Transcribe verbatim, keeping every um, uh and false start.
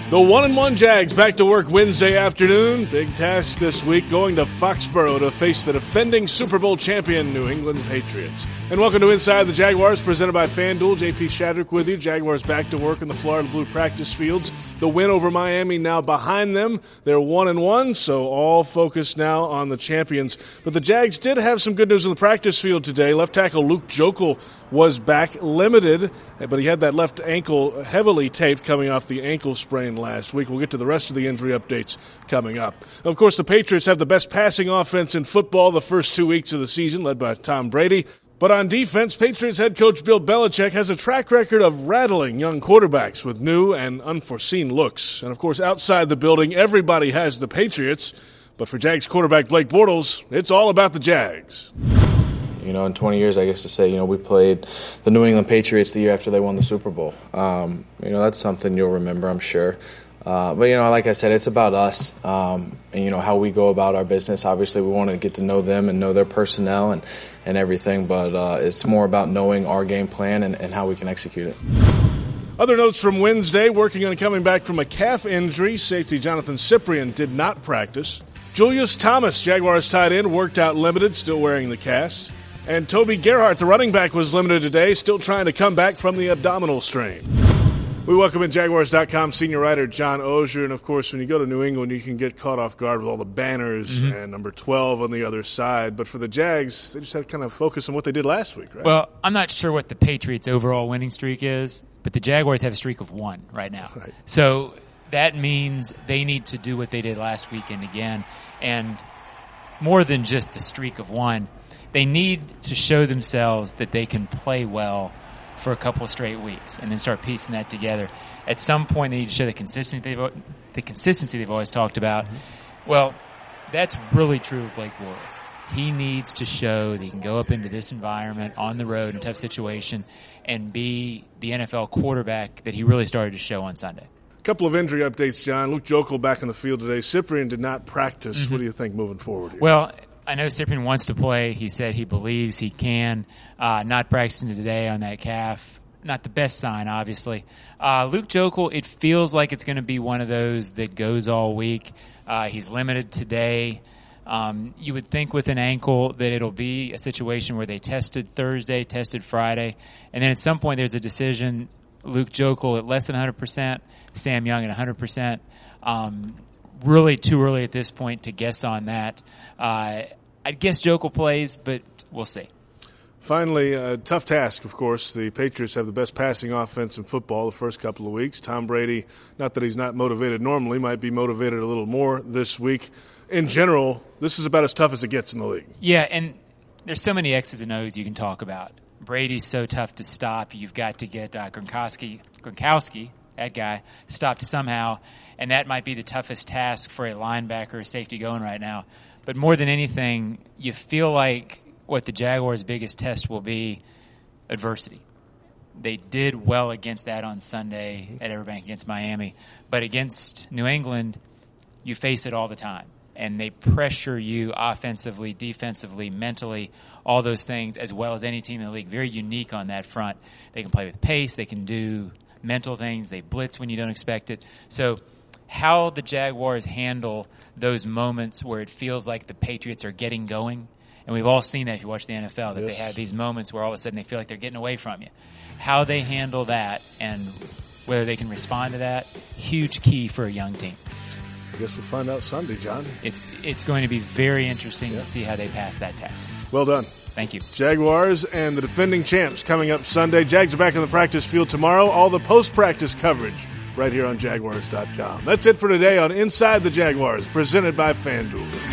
The one and one Jags back to work Wednesday afternoon. Big task this week, going to Foxborough to face the defending Super Bowl champion New England Patriots. And welcome to Inside the Jaguars, presented by FanDuel. J P Shadrick with you. Jaguars back to work in the Florida Blue practice fields. The win over Miami now behind them. They're one and one, so all focus now on the champions. But the Jags did have some good news in the practice field today. Left tackle Luke Joeckel was back limited, but he had that left ankle heavily taped coming off the ankle sprain last week. We'll get to the rest of the injury updates coming up. Of course, the Patriots have the best passing offense in football the first two weeks of the season, led by Tom Brady. But on defense, Patriots head coach Bill Belichick has a track record of rattling young quarterbacks with new and unforeseen looks. And, of course, outside the building, everybody has the Patriots. But for Jags quarterback Blake Bortles, it's all about the Jags. You know, in twenty years, I guess to say, you know, we played the New England Patriots the year after they won the Super Bowl. Um, you know, that's something you'll remember, I'm sure. Uh, but, you know, like I said, it's about us um, and, you know, how we go about our business. Obviously, we want to get to know them and know their personnel and, and everything, but uh, it's more about knowing our game plan and, and how we can execute it. Other notes from Wednesday, working on coming back from a calf injury, safety Jonathan Cyprien did not practice. Julius Thomas, Jaguars tight end, worked out limited, still wearing the cast. And Toby Gerhart, the running back, was limited today, still trying to come back from the abdominal strain. We welcome in Jaguars dot com senior writer John Oehser. And, of course, when you go to New England, you can get caught off guard with all the banners mm-hmm. and number twelve on the other side. But for the Jags, they just have to kind of focus on what they did last week, right? Well, I'm not sure what the Patriots' overall winning streak is, but the Jaguars have a streak of one right now. Right. So that means they need to do what they did last weekend again. And more than just the streak of one, they need to show themselves that they can play well for a couple of straight weeks and then start piecing that together. At some point, they need to show the consistency they've, the consistency they've always talked about. Mm-hmm. Well, that's really true of Blake Bortles. He needs to show that he can go up into this environment on the road in a tough situation and be the N F L quarterback that he really started to show on Sunday. A couple of injury updates, John. Luke Joeckel back in the field today. Cyprien did not practice. Mm-hmm. What do you think moving forward here? Well, I know Cyprien wants to play. He said he believes he can. Uh, not practicing today on that calf. Not the best sign, obviously. Uh, Luke Joeckel, it feels like it's going to be one of those that goes all week. Uh, he's limited today. Um, you would think with an ankle that it'll be a situation where they tested Thursday, tested Friday, and then at some point there's a decision. Luke Joeckel at less than one hundred percent, Sam Young at one hundred percent. Um, really too early at this point to guess on that. Uh, I'd guess Joeckel plays, but we'll see. Finally, a tough task, of course. The Patriots have the best passing offense in football the first couple of weeks. Tom Brady, not that he's not motivated normally, might be motivated a little more this week. In general, this is about as tough as it gets in the league. Yeah, and there's so many X's and O's you can talk about. Brady's so tough to stop. You've got to get uh, Gronkowski, Gronkowski, that guy, stopped somehow, and that might be the toughest task for a linebacker or safety going right now. But more than anything, you feel like what the Jaguars' biggest test will be adversity. They did well against that on Sunday at Everbank against Miami, but against New England, you face it all the time. And they pressure you offensively, defensively, mentally, all those things, as well as any team in the league. Very unique on that front. They can play with pace. They can do mental things. They blitz when you don't expect it. So how the Jaguars handle those moments where it feels like the Patriots are getting going, and we've all seen that if you watch the N F L, that yes. they have these moments where all of a sudden they feel like they're getting away from you. How they handle that and whether they can respond to that, huge key for a young team. I guess we'll find out Sunday, John. It's it's going to be very interesting yeah. to see how they pass that test. Well done. Thank you. Jaguars and the defending champs coming up Sunday. Jags are back on the practice field tomorrow. All the post-practice coverage right here on Jaguars dot com. That's it for today on Inside the Jaguars, presented by FanDuel.